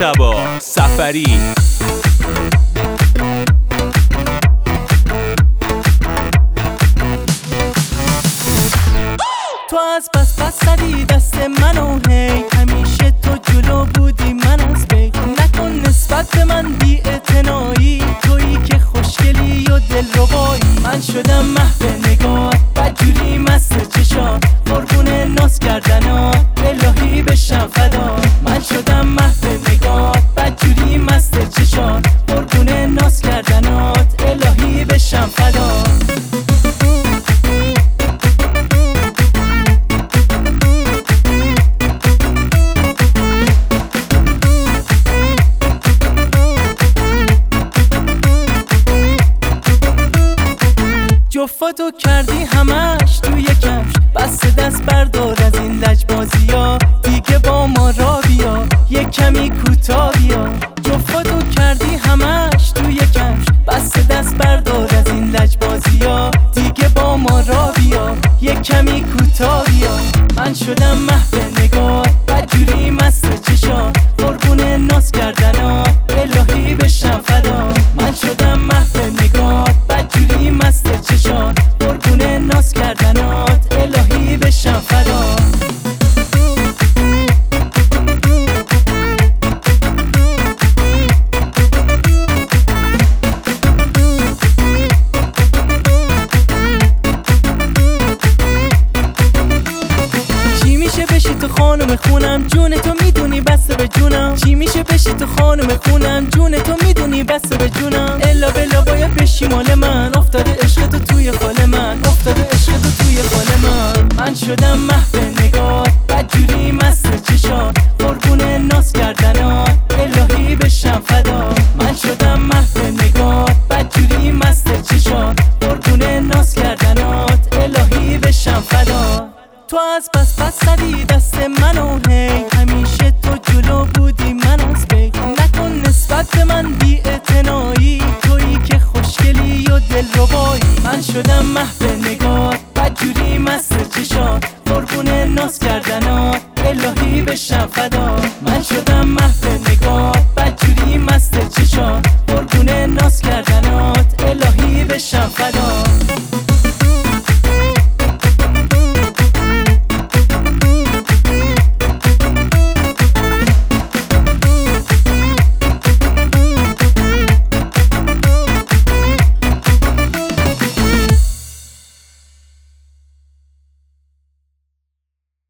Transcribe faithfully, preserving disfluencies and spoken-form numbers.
مجتبی سفری. تو از پس پس زدی دست منو هی، همیشه تو جلو بودی من از پی. نکن نسبت به من بی اعتنایی، تویی که خوشگلی و دلربایی. من شدم محو نگاه بدجوری مست چشات، قربون ناز کردنات الهی بشم فدا. من شدم محو نگاه بدجوری مست چشات، قربون ناز کردنات الهی بشم فدا. جفتو کردی همش توی کفش، بس دست بردار از این لجبازیا، دیگه با ما را بیا یک کمی کوتاه بیا. جفتو کردی همش توی کفش، بس دست بردار از این لجبازیا، دیگه با ما را بیا یک کمی کوتاه بیا. من شدم محو نگاه بدجوری مست چشات، قربون ناز کردنات الهی بشم فدا. من شدم محو نگاه بدجوری مست چشات، قربون ناز کردنات الهی بشم فدا. چی میشه بشی تو خانم خونم، جون تو میدونی بسته به جونم. چی میشه بشی تو خانم خونم، جون تو میدونی بسته به جونم. الا بلا باید بشی مال من، افتاده عشق تو توی خال من، افتاده عشق تو توی خال من. من شدم محو نگاه بدجوری مست چشات، قربون ناز کردنات الهی بشم فدا. من شدم محو نگاه بدجوری مست چشات، قربون ناز کردنات الهی بشم فدا. تو از پس پس زدی دست منو هی، همیشه تو جلو بودی من از پی. نکن نسبت به من بی اعتنایی، تویی که خوشگلی و دلربایی. من شدم محو نگاه بدجوری مست چشات، قربون ناز کردنات الهی بشم فدا.